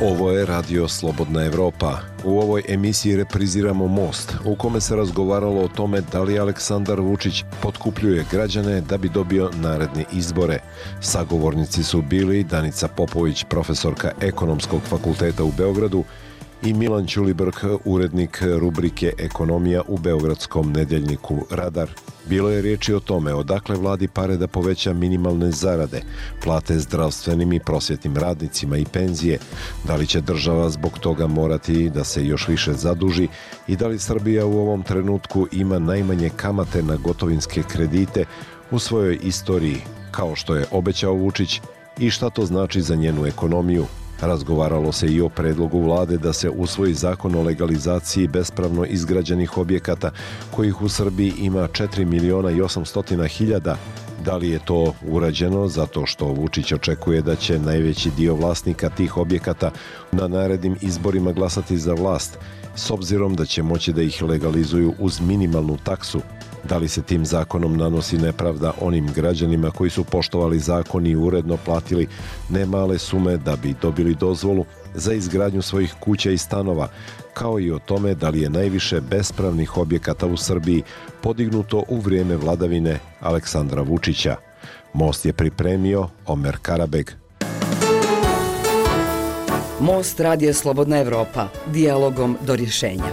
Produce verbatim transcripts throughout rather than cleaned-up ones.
Ovo je Radio Slobodna Evropa. U ovoj emisiji repriziramo Most, u kome se razgovaralo o tome da li Aleksandar Vučić potkupljuje građane da bi dobio naredne izbore. Sagovornici su bili Danica Popović, profesorka Ekonomskog fakulteta u Beogradu, i Milan Ćulibrk, urednik rubrike Ekonomija u beogradskom nedeljniku Radar. Bilo je riječi o tome odakle vladi pare da poveća minimalne zarade, plate zdravstvenim i prosvjetnim radnicima i penzije, da li će država zbog toga morati da se još više zaduži i da li Srbija u ovom trenutku ima najmanje kamate na gotovinske kredite u svojoj istoriji, kao što je obećao Vučić, i šta to znači za njenu ekonomiju. Razgovaralo se i o predlogu vlade da se usvoji zakon o legalizaciji bespravno izgrađenih objekata, kojih u Srbiji ima četiri miliona i osamsto hiljada. Da li je to urađeno zato što Vučić očekuje da će najveći dio vlasnika tih objekata na narednim izborima glasati za vlast, s obzirom da će moći da ih legalizuju uz minimalnu taksu? Da li se tim zakonom nanosi nepravda onim građanima koji su poštovali zakon i uredno platili nemale sume da bi dobili dozvolu za izgradnju svojih kuća i stanova, kao i o tome da li je najviše bespravnih objekata u Srbiji podignuto u vrijeme vladavine Aleksandra Vučića? Most je pripremio Omer Karabeg. Most, Radio Slobodna Evropa, dijalogom do rješenja.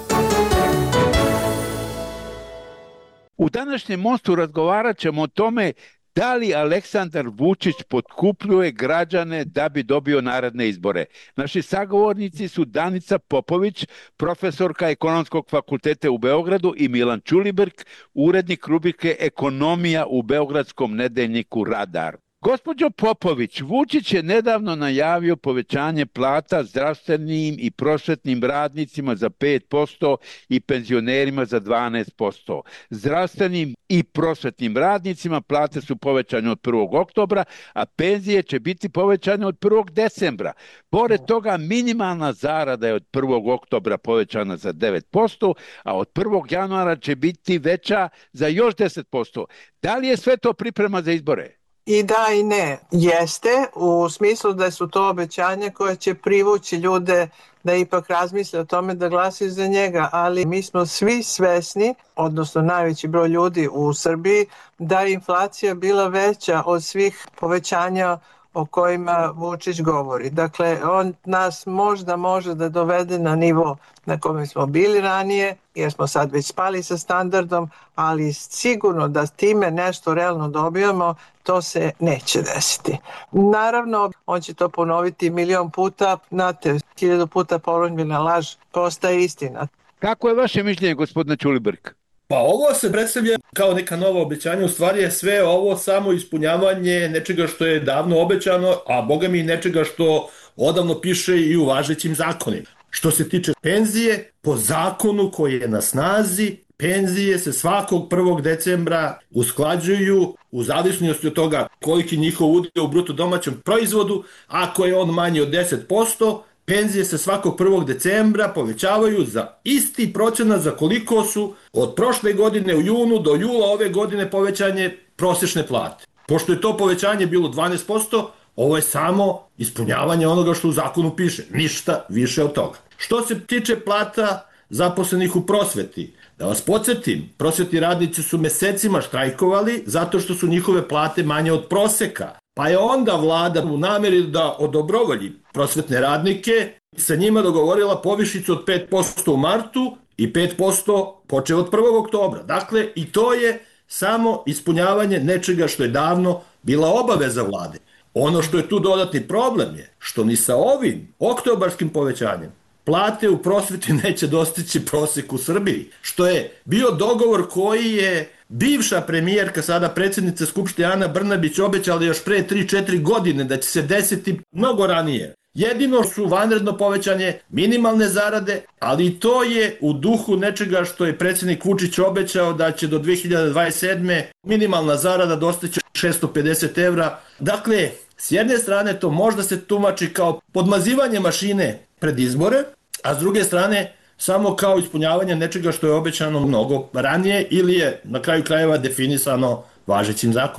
U današnjem Mostu razgovarat ćemo o tome da li Aleksandar Vučić potkupljuje građane da bi dobio naredne izbore. Naši sagovornici su Danica Popović, profesorka Ekonomskog fakulteta u Beogradu, i Milan Ćulibrk, urednik rubrike Ekonomija u beogradskom nedeljniku Radar. Gospođo Popović, Vučić je nedavno najavio povećanje plata zdravstvenim i prosvetnim radnicima za pet posto i penzionerima za dvanaest posto. Zdravstvenim i prosvetnim radnicima plate su povećane od prvog oktobra, a penzije će biti povećane od prvog decembra. Pored toga, minimalna zarada je od prvog oktobra povećana za devet posto, a od prvog januara će biti veća za još deset posto. Da li je sve to priprema za izbore? I da i ne. Jeste, u smislu da su to obećanja koje će privući ljude da ipak razmisle o tome da glasaju za njega, ali mi smo svi svesni, odnosno najveći broj ljudi u Srbiji, da je inflacija bila veća od svih povećanja o kojima Vučić govori. Dakle, on nas možda može da dovede na nivo na kome smo bili ranije, jer smo sad već spali sa standardom, ali sigurno da time nešto realno dobijamo, to se neće desiti. Naravno, on će to ponoviti milion puta, znate, hiljadu puta ponovljena laž postaje istina. Kako je vaše mišljenje, gospodine Ćulibrk? Pa ovo se predstavlja kao neka nova obećanja, u stvari je sve ovo samo ispunjavanje nečega što je davno obećano, a boga mi nečega što odavno piše i u važećim zakonima. Što se tiče penzije, po zakonu koji je na snazi, penzije se svakog prvog decembra usklađuju u zavisnosti od toga koliki njihov udio u bruto domaćem proizvodu. Ako je on manji od deset posto, penzije se svakog prvog decembra povećavaju za isti procenat za koliko su od prošle godine u junu do jula ove godine povećanje prosječne plate. Pošto je to povećanje bilo dvanaest posto, ovo je samo ispunjavanje onoga što u zakonu piše, ništa više od toga. Što se tiče plata zaposlenih u prosveti, da vas podsjetim, prosvetni radnici su mesecima štrajkovali zato što su njihove plate manje od proseka. Pa je onda vlada u nameri da odobrovolji prosvetne radnike sa njima dogovorila povišicu od pet posto u martu i pet posto počeo od prvog oktobra. Dakle, i to je samo ispunjavanje nečega što je davno bila obaveza vlade. Ono što je tu dodatni problem je što ni sa ovim oktobarskim povećanjem plate u prosveti neće dostići prosek u Srbiji, što je bio dogovor koji je bivša premijerka, sada predsjednica Skupštine Ana Brnabić, obećala još pre tri četiri godine da će se desiti mnogo ranije. Jedino su vanredno povećanje minimalne zarade, ali i to je u duhu nečega što je predsjednik Vučić obećao da će do dve hiljade dvadeset sedme minimalna zarada dostići šesto pedeset evra. Dakle, s jedne strane to možda se tumači kao podmazivanje mašine pred izbore, a s druge strane samo kao ispunjavanje nečega što je obećano mnogo ranije ili je na kraju krajeva definisano važećim zakonima.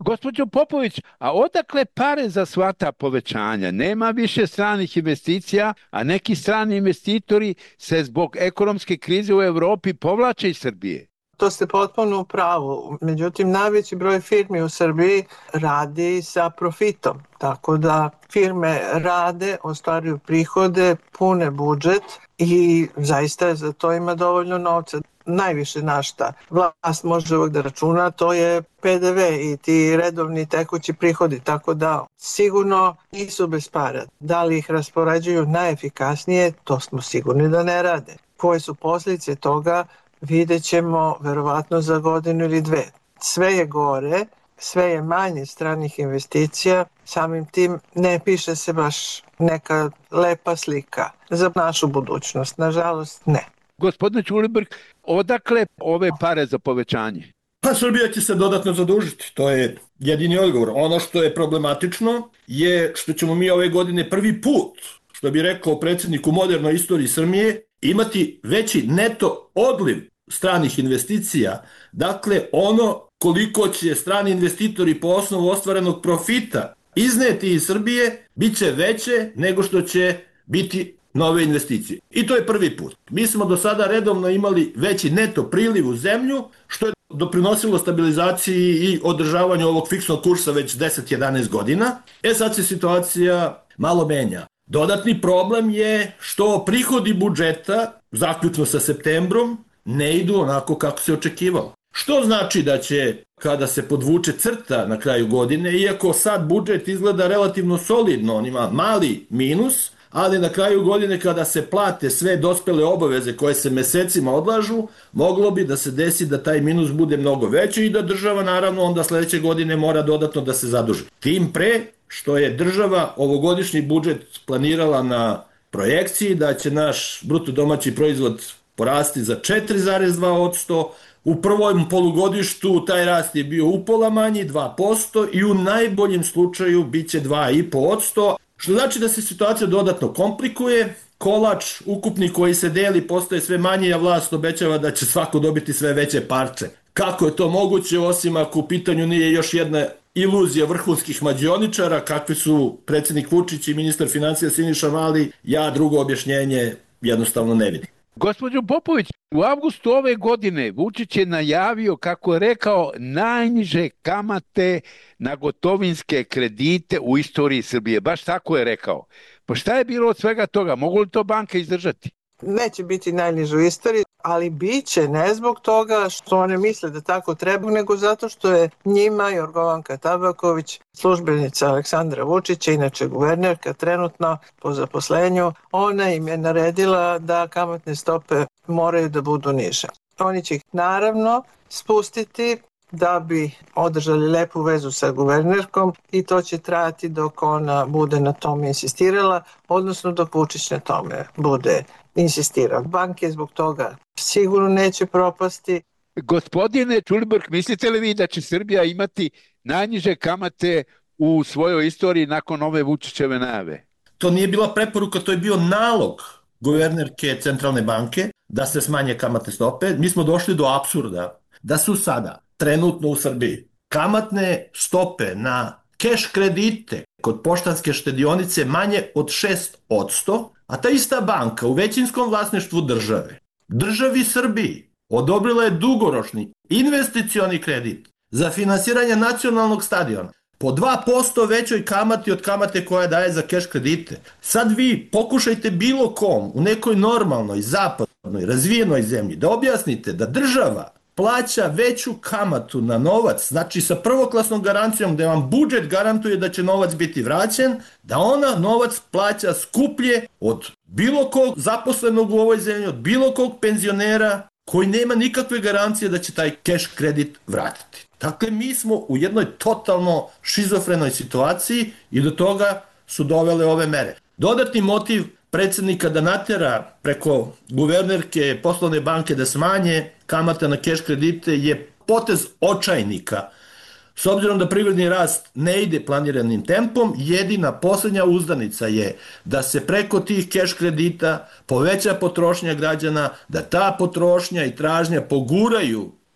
Gospođo Popović, a odakle pare za sva ta povećanja? Nema više stranih investicija, a neki strani investitori se zbog ekonomske krize u Evropi povlače iz Srbije. To ste potpuno u pravu. Međutim, najveći broj firmi u Srbiji radi sa profitom. Tako da firme rade, ostvaruju prihode, pune budžet i zaista za to ima dovoljno novca. Najviše na šta vlast može uvijek da računa, to je P D V i ti redovni tekući prihodi, tako da sigurno nisu bez para. Da li ih raspoređuju najefikasnije, to smo sigurni da ne rade. Koje su posljedice toga, vidjet ćemo verovatno za godinu ili dve. Sve je gore, sve je manje stranih investicija, samim tim ne piše se baš neka lepa slika za našu budućnost. Nažalost, ne. Gospodine Ćulibrk, odakle ove pare za povećanje? Pa Srbija će se dodatno zadužiti, to je jedini odgovor. Ono što je problematično je što ćemo mi ove godine prvi put, što bi rekao predsjednik u modernoj istoriji Srbije, imati veći neto odliv stranih investicija. Dakle, ono koliko će strani investitori po osnovu ostvarenog profita izneti iz Srbije, bit će veće nego što će biti nove investicije. I to je prvi put. Mi smo do sada redovno imali veći neto priliv u zemlju, što je doprinosilo stabilizaciji i održavanju ovog fiksnog kursa već deset jedanaest godina. E sad se situacija malo menja. Dodatni problem je što prihodi budžeta, zaključno sa septembrom, ne idu onako kako se očekivalo. Što znači da će, kada se podvuče crta na kraju godine, iako sad budžet izgleda relativno solidno, on ima mali minus, ali na kraju godine kada se plate sve dospele obaveze koje se mesecima odlažu, moglo bi da se desi da taj minus bude mnogo veći i da država naravno onda sledeće godine mora dodatno da se zaduži. Tim pre što je država ovogodišnji budžet planirala na projekciji da će naš bruto domaći proizvod porasti za četiri zarez dva posto, u prvom polugodištu taj rast je bio upola manji, dva posto, i u najboljem slučaju bit će dva i po posto, što znači da se situacija dodatno komplikuje, kolač ukupni koji se deli postaje sve manji, a vlast obećava da će svako dobiti sve veće parče. Kako je to moguće, osim ako u pitanju nije još jedna iluzija vrhunskih mađioničara, kakvi su predsjednik Vučić i ministar financija Siniša Mali, ja drugo objašnjenje jednostavno ne vidim. Gospođo Popović, u avgustu ove godine Vučić je najavio, kako je rekao, najniže kamate na gotovinske kredite u istoriji Srbije. Baš tako je rekao. Pa šta je bilo od svega toga? Mogu li to banke izdržati? Neće biti najniže u istoriji, ali bit će ne zbog toga što one misle da tako treba, nego zato što je njima Jorgovanka Tabaković, službenica Aleksandra Vučića, inače guvernerka trenutno po zaposlenju, ona im je naredila da kamatne stope moraju da budu niže. Oni će ih naravno spustiti da bi održali lepu vezu sa guvernerkom i to će trajati dok ona bude na tome insistirala, odnosno dok Vučić na tome bude insistirao. Banke zbog toga sigurno neće propasti. Gospodine Ćulibrk, mislite li vi da će Srbija imati najniže kamate u svojoj istoriji nakon ove Vučićeve najave? To nije bila preporuka, to je bio nalog guvernerke Centralne banke da se smanje kamatne stope. Mi smo došli do apsurda da su sada trenutno u Srbiji kamatne stope na keš kredite kod poštanske štedionice manje od šest posto, a ta ista banka u većinskom vlasništvu države, državi Srbiji, odobrila je dugoročni investicioni kredit za finansiranje nacionalnog stadiona po dva posto većoj kamati od kamate koja daje za keš kredite. Sad vi pokušajte bilo kom u nekoj normalnoj, zapadnoj, razvijenoj zemlji da objasnite da država plaća veću kamatu na novac, znači sa prvoklasnom garancijom da vam budžet garantuje da će novac biti vraćen, da ona novac plaća skuplje od bilo kog zaposlenog u ovoj zemlji, od bilo kog penzionera koji nema nikakve garancije da će taj keš kredit vratiti. Dakle, mi smo u jednoj totalno šizofrenoj situaciji i do toga su dovele ove mere. Dodatni motiv predsjednika da natera preko guvernerke poslovne banke da smanje kamata na keš kredite je potez očajnika. S obzirom da privredni rast ne ide planiranim tempom, jedina posljednja uzdanica je da se preko tih keš kredita poveća potrošnja građana, da ta potrošnja i tražnja poguraju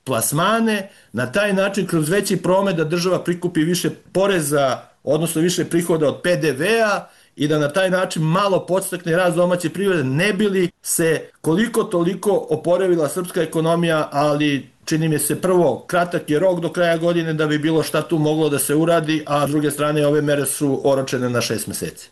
plasmane, na taj način kroz veći promet da država prikupi više poreza, odnosno više prihoda od pe de vea i da na taj način malo podstakne rast domaće privrede, ne bi li se koliko toliko oporavila srpska ekonomija, ali čini mi se prvo, kratak je rok do kraja godine da bi bilo šta tu moglo da se uradi, a s druge strane ove mere su oročene na šest meseci.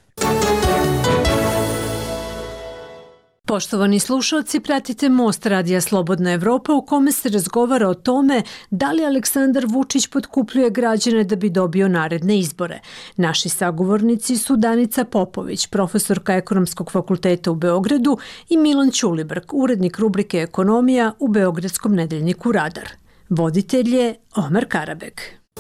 Poštovani slušalci, pratite Most Radija Slobodna Evropa u kome se razgovara o tome da li Aleksandar Vučić potkupljuje građane da bi dobio naredne izbore. Naši sagovornici su Danica Popović, profesorka Ekonomskog fakulteta u Beogradu, i Milan Ćulibrk, urednik rubrike Ekonomija u beogradskom nedeljniku Radar. Voditelj je Omer Karabek.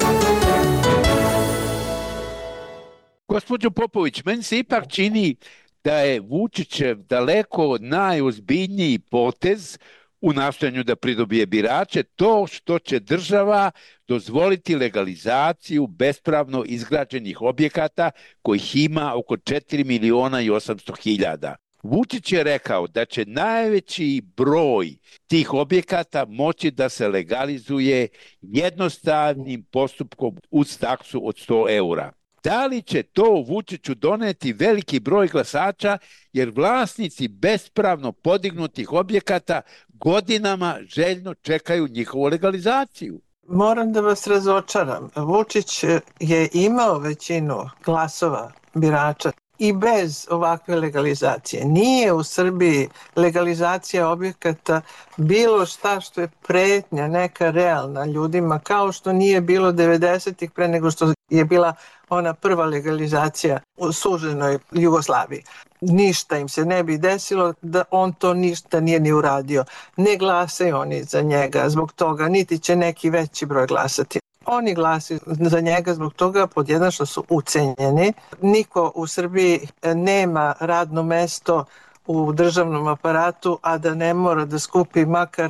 Gospođo Popović, meni se ipak čini da je Vučićev daleko najozbiljniji potez u nastojanju da pridobije birače to što će država dozvoliti legalizaciju bespravno izgrađenih objekata kojih ima oko četiri miliona i osamsto hiljada. Vučić je rekao da će najveći broj tih objekata moći da se legalizuje jednostavnim postupkom uz taksu od sto eura. Da li će to Vučiću doneti veliki broj glasača, jer vlasnici bespravno podignutih objekata godinama željno čekaju njihovu legalizaciju? Moram da vas razočaram. Vučić je imao većinu glasova birača i bez ovakve legalizacije. Nije u Srbiji legalizacija objekata bilo šta što je pretnja, neka realna ljudima, kao što nije bilo devedesetih pre nego što je bila ona prva legalizacija u suženoj Jugoslaviji. Ništa im se ne bi desilo da on to ništa nije ni uradio. Ne glasaju oni za njega zbog toga, niti će neki veći broj glasati. Oni glasaju za njega zbog toga pod jedan što su ucenjeni. Niko u Srbiji nema radno mesto u državnom aparatu, a da ne mora da skupi makar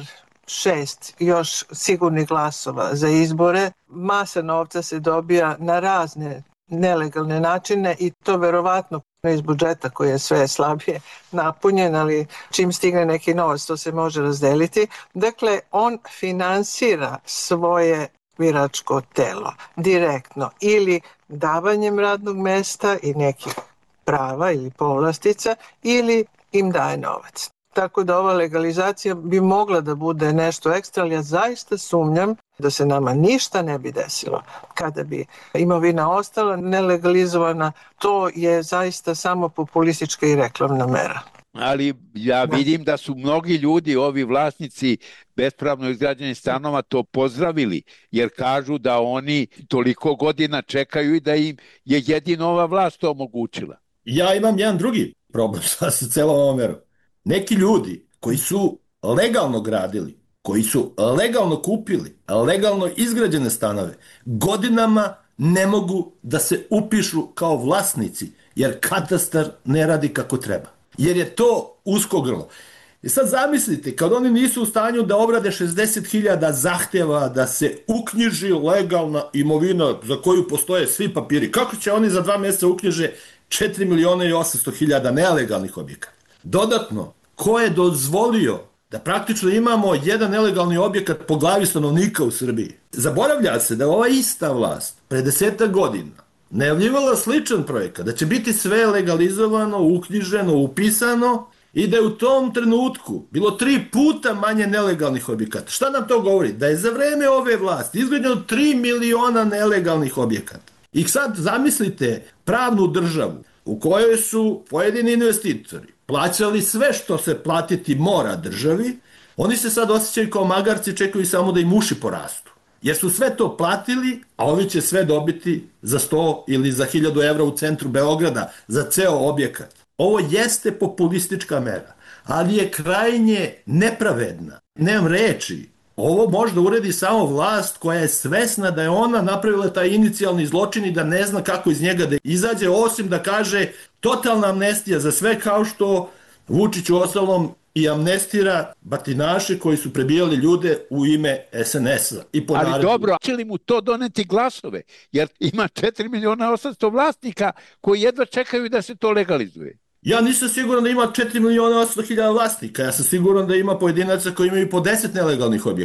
šest još sigurnih glasova za izbore. Masa novca se dobija na razne nelegalne načine i to verovatno iz budžeta koji je sve slabije napunjen, ali čim stigne neki novac to se može razdeliti. Dakle, on finansira svoje biračko telo direktno ili davanjem radnog mesta i nekih prava ili povlastica ili im daje novac. Tako da ova legalizacija bi mogla da bude nešto ekstra, ali ja zaista sumnjam da se nama ništa ne bi desilo kada bi imovina ostala nelegalizovana. To je zaista samo populistička i reklamna mera. Ali ja vidim da su mnogi ljudi, ovi vlasnici bespravno izgrađenih stanova, to pozdravili, jer kažu da oni toliko godina čekaju i da im je jedino ova vlast to omogućila. Ja imam jedan drugi problem sa celom ovom merom. Neki ljudi koji su legalno gradili, koji su legalno kupili, legalno izgrađene stanove, godinama ne mogu da se upišu kao vlasnici, jer katastar ne radi kako treba. Jer je to usko grlo. I sad zamislite, kad oni nisu u stanju da obrade šezdeset hiljada zahtjeva da se uknjiži legalna imovina za koju postoje svi papiri, kako će oni za dva mjeseca uknjiže četiri miliona i osamsto hiljada nelegalnih objekata? Dodatno, ko je dozvolio da praktično imamo jedan nelegalni objekat po glavi stanovnika u Srbiji? Zaboravlja se da ova ista vlast pre desetak godina najavljivala sličan projekat, da će biti sve legalizovano, uknjiženo, upisano i da je u tom trenutku bilo tri puta manje nelegalnih objekata. Šta nam to govori? Da je za vreme ove vlasti izgrađeno tri miliona nelegalnih objekata. I sad zamislite pravnu državu u kojoj su pojedini investitori plaćali sve što se platiti mora državi, oni se sad osjećaju kao magarci, čekaju samo da im uši porastu. Jer su sve to platili, a ovi će sve dobiti za sto ili za hiljadu evra u centru Beograda za ceo objekat. Ovo jeste populistička mera, ali je krajnje nepravedna. Nemam reči. Ovo možda uredi samo vlast koja je svesna da je ona napravila taj inicijalni zločin i da ne zna kako iz njega da izađe, osim da kaže totalna amnestija za sve, kao što Vučić u ostalom i amnestira batinaše koji su prebijali ljude u ime es en es-a. I po Ali naredbu. dobro, će li mu to doneti glasove? Jer ima četiri miliona osamsto vlasnika koji jedva čekaju da se to legalizuje. Ja nisam siguran da ima četiri miliona osamsto hiljada vlasnika. Ja sam siguran da ima pojedinaca koji imaju po deset nelegalnih objekata.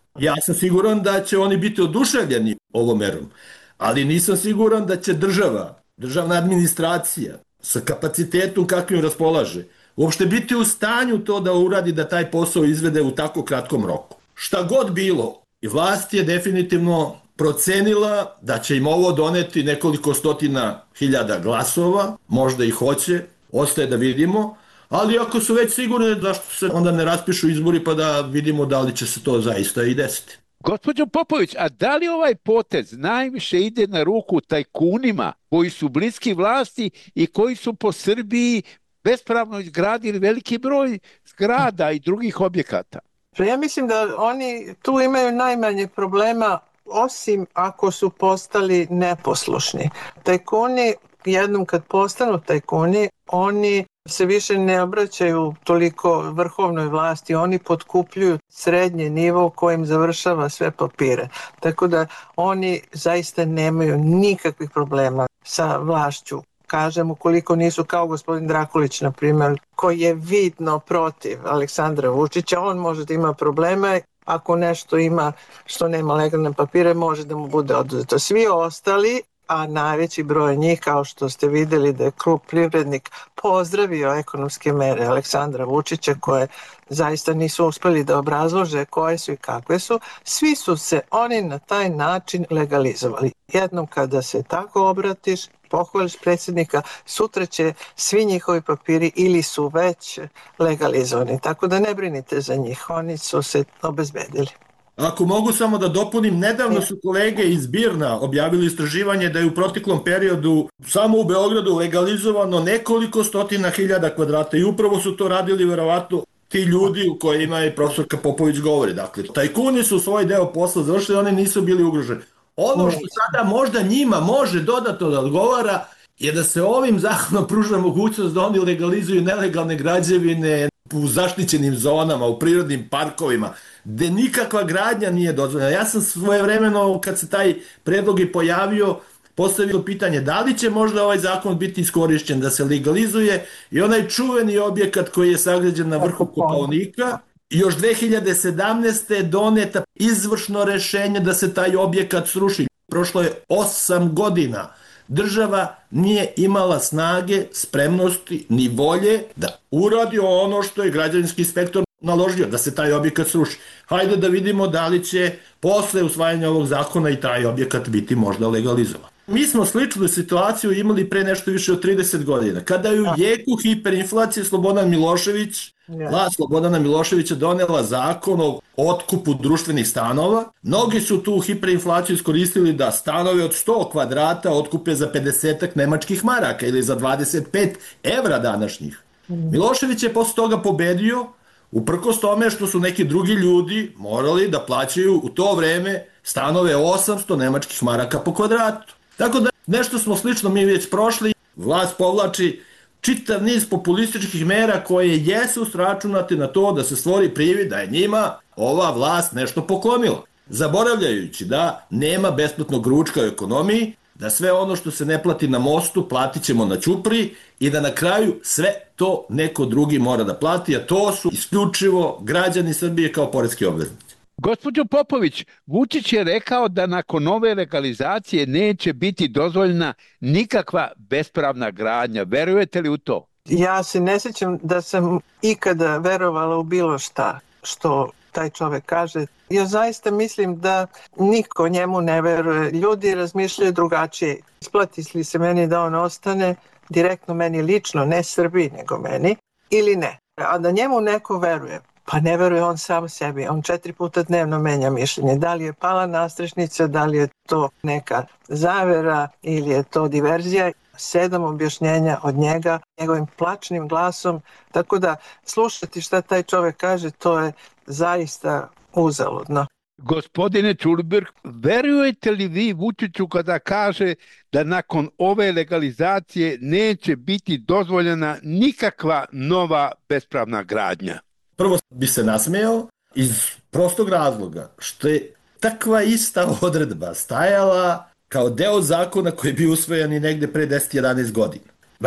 Ja sam siguran da će oni biti oduševljeni ovom merom, ali nisam siguran da će država, državna administracija sa kapacitetom kakvim raspolaže, uopšte biti u stanju to da uradi, da taj posao izvede u tako kratkom roku. Šta god bilo, i vlast je definitivno procenila da će im ovo doneti nekoliko stotina hiljada glasova, možda i hoće, ostaje da vidimo, ali ako su već sigurni, zašto se onda ne raspišu izbori pa da vidimo da li će se to zaista i desiti. Gospođo Popović, a da li ovaj potez najviše ide na ruku tajkunima koji su bliski vlasti i koji su po Srbiji bespravno izgradili veliki broj zgrada i drugih objekata? Ja mislim da oni tu imaju najmanje problema, osim ako su postali neposlušni. Tajkuni, jednom kad postanu tajkuni, oni se više ne obraćaju toliko vrhovnoj vlasti, oni potkupljuju srednji nivo kojim završava sve papire. Tako da oni zaista nemaju nikakvih problema sa vlašću. Kažem, ukoliko nisu kao gospodin Drakulić, na primjer, koji je vidno protiv Aleksandra Vučića, on može da ima probleme. Ako nešto ima što nema legalne papire, može da mu bude oduzeto. Svi ostali, a najveći broj njih, kao što ste videli da je krug privrednik pozdravio ekonomske mere Aleksandra Vučića, koje zaista nisu uspeli da obrazlože koje su i kakve su, svi su se oni na taj način legalizovali. Jednom kada se tako obratiš, pohvališ predsjednika, sutra će svi njihovi papiri ili su već legalizovani. Tako da ne brinite za njih, oni su se obezbedili. Ako mogu samo da dopunim, nedavno su kolege iz Birna objavili istraživanje da je u proteklom periodu samo u Beogradu legalizovano nekoliko stotina hiljada kvadrata i upravo su to radili verovatno ti ljudi u kojima je profesorka Popović govori. Dakle, tajkuni su svoj deo posla završili, oni nisu bili ugroženi. Ono što sada možda njima može dodatno da odgovara je da se ovim zakonom pruža mogućnost da oni legalizuju nelegalne građevine u zaštićenim zonama, u prirodnim parkovima, gde nikakva gradnja nije dozvoljena. Ja sam svojevremeno, kad se taj predlog i pojavio, postavio pitanje da li će možda ovaj zakon biti iskorišćen da se legalizuje i onaj čuveni objekat koji je sagrađen na vrhu Kopaonika. Još dve hiljade sedamnaeste. je doneta izvršno rešenje da se taj objekat sruši. Prošlo je osam godina. Država nije imala snage, spremnosti ni volje da uradi ono što je građevinski inspektor naložio, da se taj objekat sruši. Hajde da vidimo da li će posle usvajanja ovog zakona i taj objekat biti možda legalizovan. Mi smo sličnu situaciju imali pre nešto više od trideset godina. Kada je u jeku hiperinflacije Slobodan Milošević, vlast Slobodana Miloševića donela zakon o otkupu društvenih stanova. Mnogi su tu hiperinflaciju iskoristili da stanove od sto kvadrata otkupe za pedeset nemačkih maraka ili za dvadeset pet evra današnjih. Milošević je posle toga pobedio, uprkos tome što su neki drugi ljudi morali da plaćaju u to vreme stanove osamsto nemačkih maraka po kvadratu. Tako da nešto smo slično mi već prošli. Vlast povlači čitav niz populističkih mera koje jesu sračunate na to da se stvori privid da je njima ova vlast nešto poklonila. Zaboravljajući da nema besplatnog ručka u ekonomiji, da sve ono što se ne plati na mostu platit ćemo na ćupriji i da na kraju sve to neko drugi mora da plati, a to su isključivo građani Srbije kao poreski obveznici. Gospođo Popović, Vučić je rekao da nakon ove legalizacije neće biti dozvoljena nikakva bespravna gradnja. Verujete li u to? Ja se ne sjećam da sam ikada verovala u bilo šta što taj čovek kaže. Ja zaista mislim da niko njemu ne veruje. Ljudi razmišljaju drugačije. Isplati li se meni da on ostane, direktno meni lično, ne Srbiji nego meni, ili ne. A da njemu neko veruje, pa ne veruje on sam sebi. On četiri puta dnevno menja mišljenje. Da li je pala nastrešnica, da li je to neka zavera ili je to diverzija. Sedam objašnjenja od njega, njegovim plačnim glasom. Tako da slušati šta taj čovek kaže, to je zaista uzaludno. Gospodine Čulberg, verujete li vi Vučiću kada kaže da nakon ove legalizacije neće biti dozvoljena nikakva nova bespravna gradnja? Prvo bi se nasmejao iz prostog razloga što je takva ista odredba stajala kao deo zakona koji je bio usvojen i negde pre deset do jedanaest godina. Znači,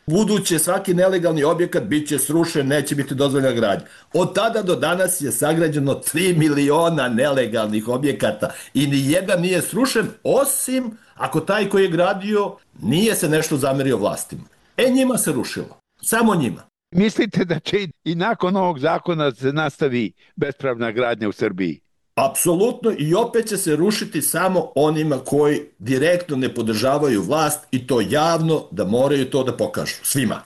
buduće svaki nelegalni objekat bit će srušen, neće biti dozvoljena gradnja. Od tada do danas je sagrađeno tri miliona nelegalnih objekata i ni jedan nije srušen, osim ako taj koji je gradio nije se nešto zamerio vlastima. E, njima se rušilo. Samo njima. Mislite da će i nakon ovog zakona se nastavi bespravna gradnja u Srbiji? Apsolutno, i opet će se rušiti samo onima koji direktno ne podržavaju vlast i to javno, da moraju to da pokažu svima.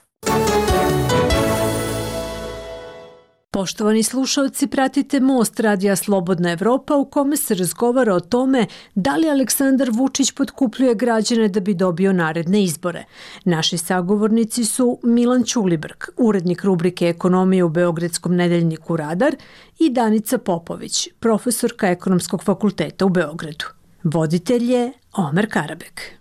Poštovani slušalci, pratite Most radija Slobodna Evropa u kome se razgovara o tome da li Aleksandar Vučić potkupljuje građane da bi dobio naredne izbore. Naši sagovornici su Milan Ćulibrk, urednik rubrike Ekonomije u Beogradskom nedeljniku Radar, i Danica Popović, profesorka Ekonomskog fakulteta u Beogradu. Voditelj je Omer Karabek.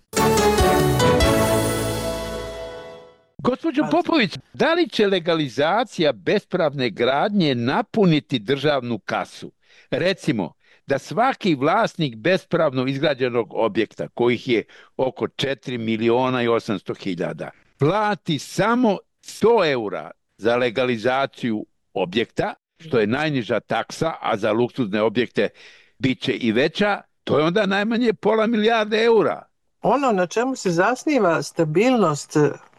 Gospođo Popović, da li će legalizacija bespravne gradnje napuniti državnu kasu? Recimo, da svaki vlasnik bespravno izgrađenog objekta, kojih je oko četiri miliona i osamsto hiljada, plati samo sto eura za legalizaciju objekta, što je najniža taksa, a za luksuzne objekte bit će i veća, to je onda najmanje pola milijarde eura. Ono na čemu se zasniva stabilnost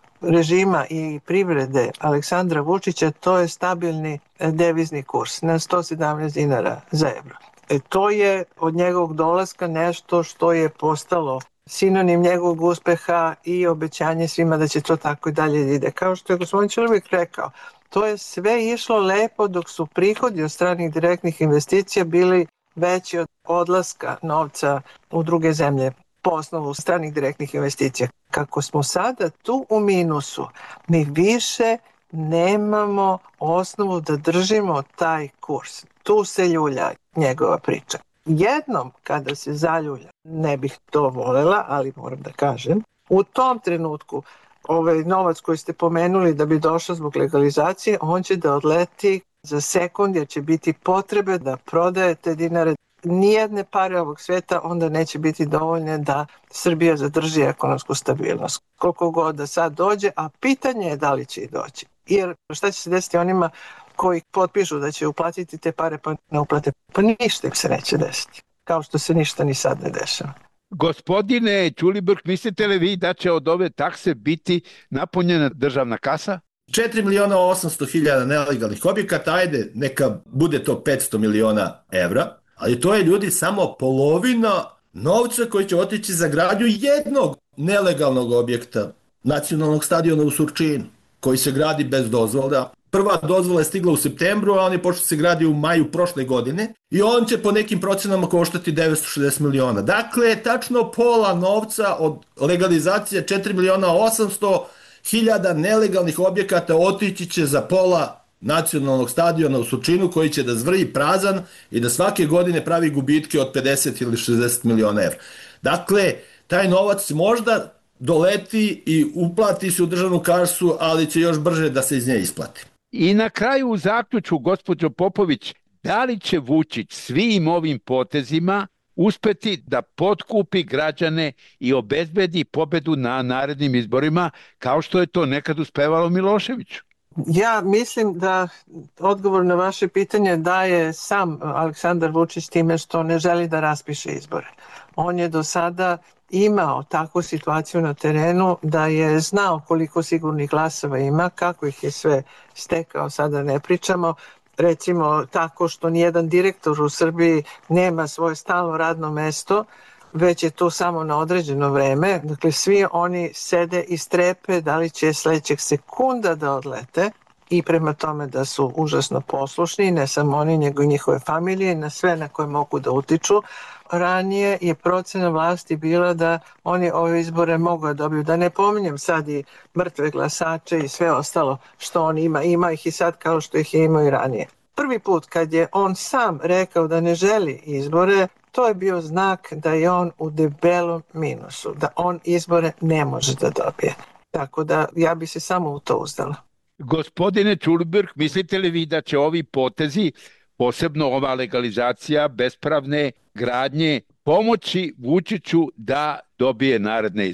režima i privrede Aleksandra Vučića, to je stabilni devizni kurs na sto sedamnaest dinara za evro. E, to je od njegovog dolaska nešto što je postalo sinonim njegovog uspeha i obećanje svima da će to tako i dalje ide. Kao što je gospodin Ćulibrk rekao, to je sve išlo lepo dok su prihodi od stranih direktnih investicija bili veći od odlaska novca u druge zemlje po osnovu stranih direktnih investicija. Kako smo sada tu u minusu, mi više nemamo osnovu da držimo taj kurs. Tu se ljulja njegova priča. Jednom kada se zaljulja, ne bih to volela, ali moram da kažem, u tom trenutku ovaj novac koji ste pomenuli da bi došao zbog legalizacije, on će da odleti za sekund jer će biti potrebe da prodajete dinare. Nijedne pare ovog sveta onda neće biti dovoljne da Srbija zadrži ekonomsku stabilnost. Koliko god da sad dođe, a pitanje je da li će i doći. Jer šta će se desiti onima koji potpišu da će uplatiti te pare pa ne uplate? Pa ništa im se neće desiti. Kao što se ništa ni sad ne dešava. Gospodine Ćulibrk, mislite li vi da će od ove takse biti napunjena državna kasa? četiri miliona osamsto hiljada nelegalnih objekata, ajde, neka bude to petsto miliona evra. Ali to je, ljudi, samo polovina novca koji će otići za gradnju jednog nelegalnog objekta, nacionalnog stadiona u Surčinu, koji se gradi bez dozvola. Prva dozvola je stigla u septembru, a on je počeo se gradi u maju prošle godine i on će po nekim procenama koštati devetsto šezdeset miliona. Dakle, tačno pola novca od legalizacije četiri miliona osamsto hiljada nelegalnih objekata otići će za pola nacionalnog stadiona u Surčinu, koji će da zvrji prazan i da svake godine pravi gubitke od pedeset ili šezdeset miliona evra. Dakle, taj novac možda doleti i uplati se u državnu kasu, ali će još brže da se iz nje isplati. I na kraju u zaključku, gospođo Popović, da li će Vučić svim ovim potezima uspeti da potkupi građane i obezbedi pobedu na narednim izborima, kao što je to nekad uspevalo Miloševiću? Ja mislim da odgovor na vaše pitanje daje sam Aleksandar Vučić time što ne želi da raspiše izbore. On je do sada imao takvu situaciju na terenu da je znao koliko sigurnih glasova ima, kako ih je sve stekao, sada ne pričamo. Recimo tako što nijedan direktor u Srbiji nema svoje stalno radno mesto, već je to samo na određeno vreme. Dakle, svi oni sede i strepe da li će sledećeg sekunda da odlete i prema tome da su užasno poslušni, ne samo oni, nego i njihove familije, na sve na koje mogu da utiču. Ranije je procena vlasti bila da oni ove izbore mogu da dobiju. Da ne pominjem sad i mrtve glasače i sve ostalo što on ima. Ima ih i sad kao što ih je imao i ranije. Prvi put kad je on sam rekao da ne želi izbore, to je bio znak da je on u debelom minusu, da on izbore ne može da dobije. Tako da ja bi se samo u to uzdala. Gospodine Ćulibrk, mislite li vi da će ovi potezi, posebno ova legalizacija bespravne gradnje, pomoći Vučiću da dobije naredne izbore?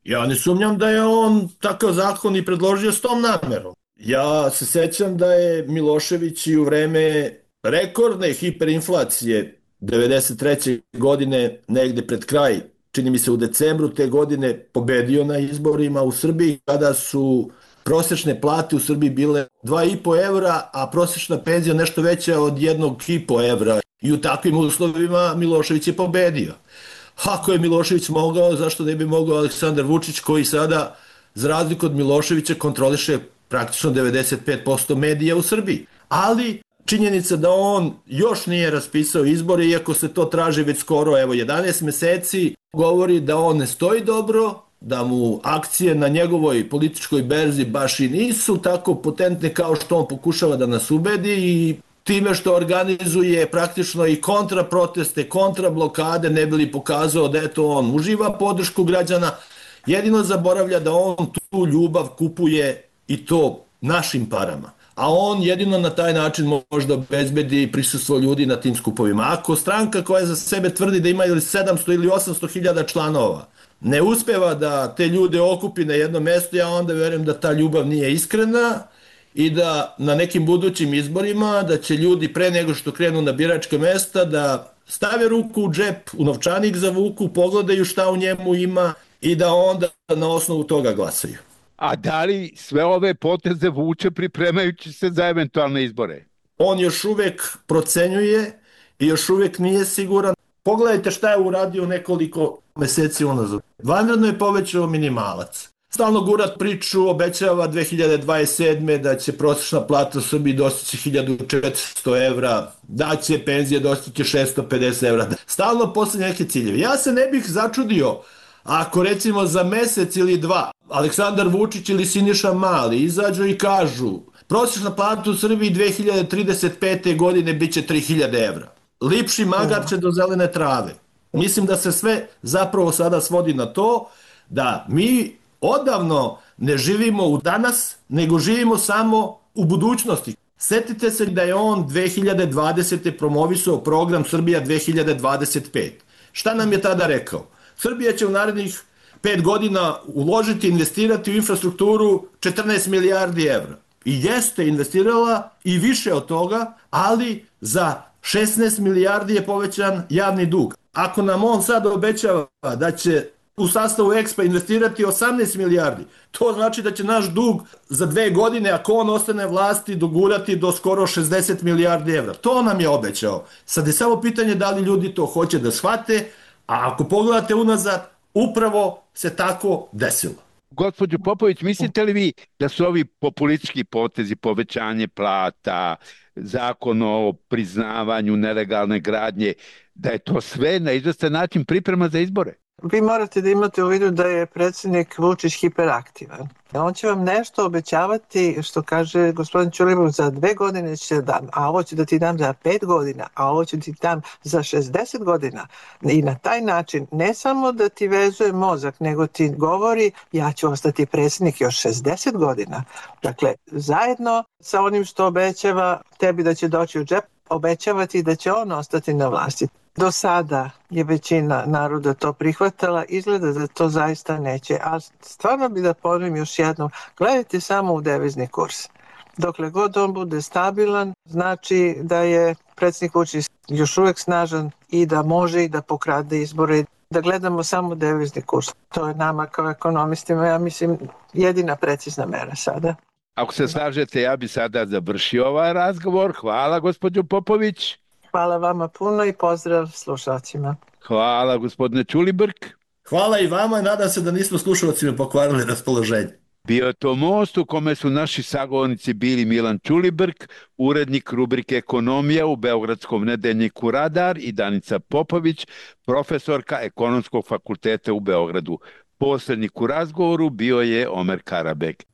Ja ne sumnjam da je on takav zakon i predložio s tom namerom. Ja se sećam da je Milošević i u vreme rekordne hiperinflacije devedeset treće godine, negde pred kraj, čini mi se u decembru te godine, pobedio na izborima u Srbiji, kada su prosečne plate u Srbiji bile dva i po evra, a prosečna penzija nešto veća od jednog i po evra. I u takvim uslovima Milošević je pobedio. Ako je Milošević mogao, zašto ne bi mogao Aleksandar Vučić, koji sada, za razliku od Miloševića, kontroliše praktično devedeset pet posto medija u Srbiji. Ali činjenica da on još nije raspisao izbore, iako se to traži već skoro, evo, jedanaest meseci, govori da on ne stoji dobro, da mu akcije na njegovoj političkoj berzi baš i nisu tako potentne kao što on pokušava da nas ubedi, i time što organizuje praktično i kontra proteste, kontra blokade, ne bi li pokazao da eto on uživa podršku građana, jedino zaboravlja da on tu ljubav kupuje i to našim parama. A on jedino na taj način može da obezbedi prisustvo ljudi na tim skupovima. Ako stranka koja za sebe tvrdi da ima ili sedamsto ili osamsto hiljada članova ne uspeva da te ljude okupi na jedno mesto, ja onda verujem da ta ljubav nije iskrena i da na nekim budućim izborima da će ljudi pre nego što krenu na biračka mesta da stave ruku u džep, u novčanik zavuku, pogledaju šta u njemu ima i da onda na osnovu toga glasaju. A da li sve ove poteze vuče pripremajući se za eventualne izbore? On još uvek procenjuje i još uvek nije siguran. Pogledajte šta je uradio nekoliko meseci unazad. Vanredno je povećao minimalac. Stalno gura priču, obećava dve hiljade dvadeset sedme da će prosječna plata u Srbiji dostići hiljadu četiristo evra, da će penzije dostići šesto pedeset evra. Stalno postavlja neke ciljeve. Ja se ne bih začudio ako recimo za mesec ili dva Aleksandar Vučić ili Siniša Mali izađu i kažu prosječna plata u Srbiji dve hiljade trideset pete godine bit će tri hiljade evra. Lipši magar će do zelene trave. Mislim da se sve zapravo sada svodi na to da mi odavno ne živimo u danas, nego živimo samo u budućnosti. Setite se da je on dve hiljade dvadesete promovisao program Srbija dve hiljade dvadeset pet. Šta nam je tada rekao? Srbija će u narednih pet godina uložiti, investirati u infrastrukturu četrnaest milijardi evra. I jeste investirala i više od toga, ali za šesnaest milijardi je povećan javni dug. Ako nam on sad obećava da će u sastavu Expa investirati osamnaest milijardi, to znači da će naš dug za dve godine, ako on ostane vlasti, dogurati do skoro šezdeset milijardi evra. To nam je obećao. Sad je samo pitanje da li ljudi to hoće da shvate, a ako pogledate unazad, upravo se tako desilo. Gospođo Popović, mislite li vi da su ovi populistički potezi, povećanje plata, zakon o priznavanju nelegalne gradnje, da je to sve na izvestan način priprema za izbore? Vi morate da imate u vidu da je predsjednik Vučić hiperaktivan. On će vam nešto obećavati, što kaže gospodin Ćulibrk, za dve godine će dam, a ovo ću da ti dam za pet godina, a ovo ću ti dam za šezdeset godina. I na taj način ne samo da ti vezuje mozak, nego ti govori ja ću ostati predsjednik još šezdeset godina. Dakle, zajedno sa onim što obećava tebi da će doći u džep, obećavati da će on ostati na vlasti. Do sada je većina naroda to prihvatala, izgleda da to zaista neće, a stvarno bi da ponovim još jednom, gledajte samo u devizni kurs. Dokle god on bude stabilan, znači da je predsjednik Vučić još uvek snažan i da može i da pokrade izbore. Da gledamo samo devizni kurs. To je nama kao ekonomistima, ja mislim, jedina precizna mera sada. Ako se slažete, ja bi sada završio ovaj razgovor. Hvala, gospođo Popović. Hvala vama puno i pozdrav slušalcima. Hvala, gospodine Ćulibrk. Hvala i vama i nadam se da nismo slušalcima pokvarili raspoloženje. Bio je to Most u kome su naši sagovornici bili Milan Ćulibrk, urednik rubrike Ekonomija u Beogradskom nedeljniku Radar, i Danica Popović, profesorka Ekonomskog fakulteta u Beogradu. Posrednik u razgovoru bio je Omer Karabek.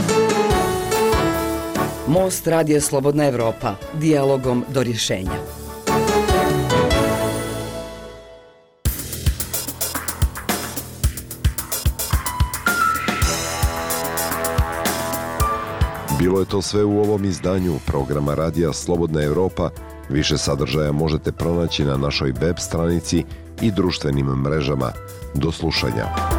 Most radija Slobodna Evropa, dijalogom do rješenja. Bilo je to sve u ovom izdanju programa radija Slobodna Evropa. Više sadržaja možete pronaći na našoj web stranici i društvenim mrežama. Do slušanja.